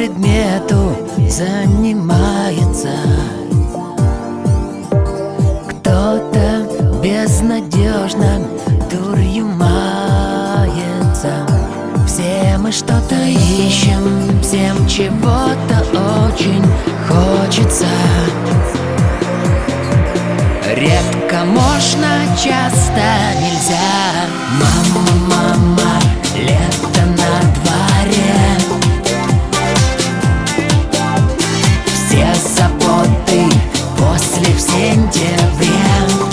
предмету занимается. Кто-то безнадежно дурью мается. Все мы что-то ищем, всем чего-то очень хочется. Редко можно, часто нельзя. Мама, мама, лето на дворе. Все заботы после в сентябре.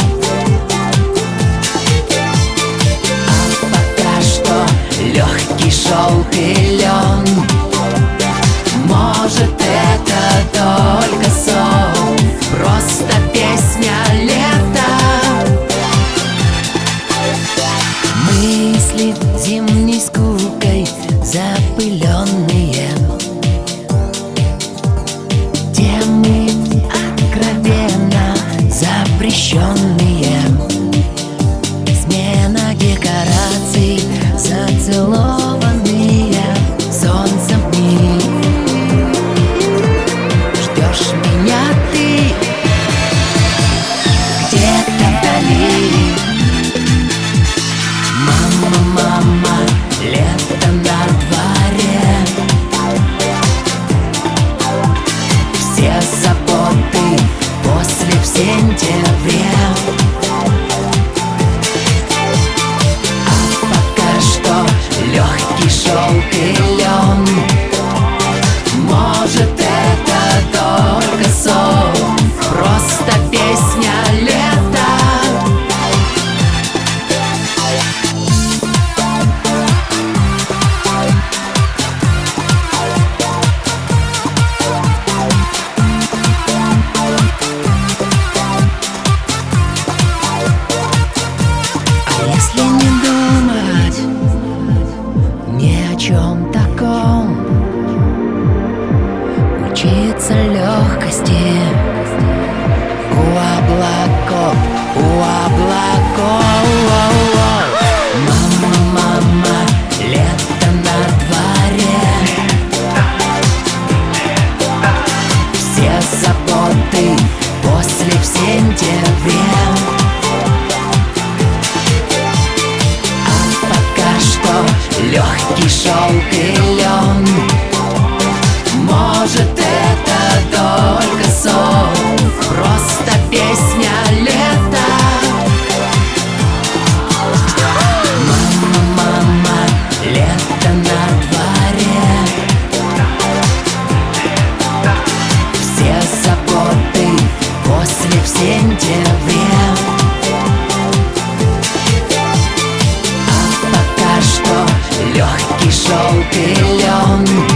А пока что легкий желтый лен. Может, это только сон, просто песня лета. Мысли зимней скукой запыленные, темы откровенно запрещенные. Смена декораций, зацелованные солнцем дни. Ждешь меня ты где-то вдали. Мама, мама, лето на дворе. Все заботы после в сентябре. А пока что легкий желтый лен. Может, это только сон, просто песня лета. А если не думать ни о чем таком, учиться легкости у облаков, у облаков. Мама, мама, лето на дворе. Все заботы после в сентябре. А пока что легкий желтый лен. Может, это только сон, просто песня лета. Мама, мама, лето на дворе. Все заботы после в сентябре. А пока что легкий желтый лен.